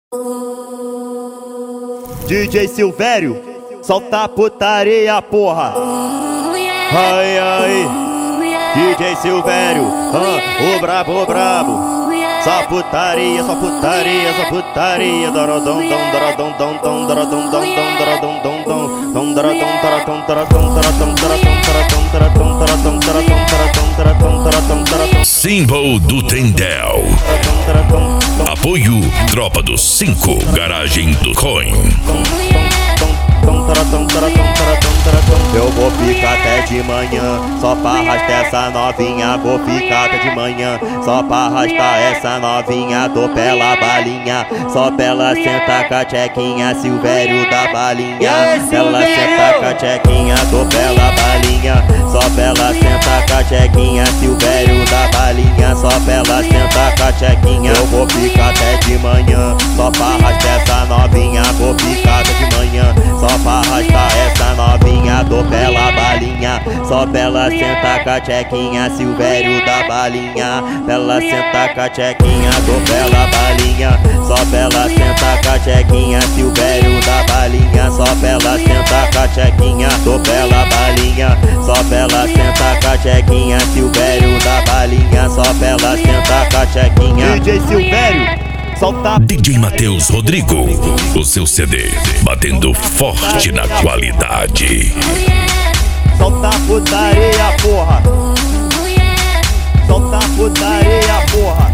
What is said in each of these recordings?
DJ Silvério, solta a putaria, porra. Ai, ai, DJ Silvério, o brabo, brabo. Só putaria, só putaria, só putaria. Dorodom, dom, dorodom, dom, dom, dorodom, dom, dom, dorodom, dom, dom, dom, dorodom, dorodom, dorodom, dorodom, dorodom, dorodom, dorodom, dorodom, dorodom, dorodom, dorodom. Symbol do Tendel. Apoio Tropa dos 5, Garagem do Coin. Eu vou ficar até de manhã, só pra arrastar essa novinha. Vou ficar até de manhã, só pra arrastar essa novinha. Dou pela balinha, só pela senta com a tchequinha. Silvério da balinha, ela senta com a tchequinha. Dou pela balinha, só pela senta com a tchequinha. Silvério da balinha, só pela senta com a tchequinha. Eu vou ficar até de manhã, só pra arrastar essa novinha. Vou ficar até de manhã, só pra arrastar essa novinha. Dou pela balinha, só pela senta com a tchequinha. Silvério da balinha, ela senta com a tchequinha. Dou pela balinha, só pela senta com a tchequinha. Silvério da balinha, só pela senta com a tchequinha. Dou pela balinha, só pela senta com a tchequinha. Silvério da balinha, só pela senta com a tchequinha. DJ Silvério, solta DJ Matheus Rodrigo, o seu CD batendo forte na qualidade. solta a putaria, porra. Solta a putaria, porra.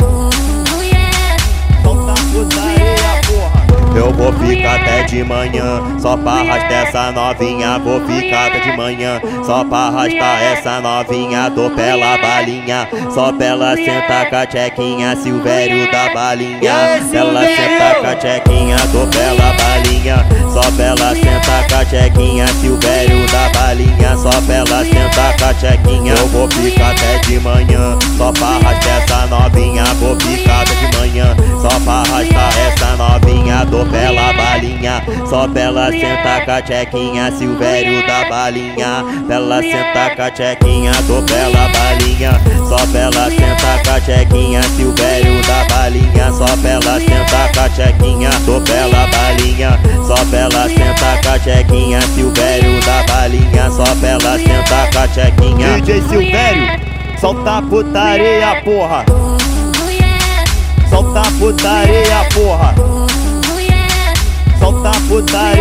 Solta a putaria, porra. Eu vou ficar até de manhã, só pra arrastar essa novinha. Vou ficar até de manhã, só pra arrastar essa novinha. Dou pela balinha, só pela senta com a tchequinha. Silvério da balinha, ela senta com a tchequinha. Dou pela balinha, só pela senta com a tchequinha. Silvério da balinha, só pela senta com a tchequinha. Eu vou ficar até de manhã, só pra arrastar essa novinha. Vou ficar até de manhã, só pra arrastar essa novinha. Dou pela balinha, só pela senta com a tchequinha. Silvério da balinha, ela senta com a tchequinha. Dou pela balinha, só pela senta com a tchequinha. Silvério da balinha, só pela senta com a tchequinha. Dou pela balinha, só pela senta com a tchequinha. Silvério da balinha, só pela senta com a tchequinha. DJ Silvério, solta a putaria, porra. Solta a putaria, porra. Solta a putaria.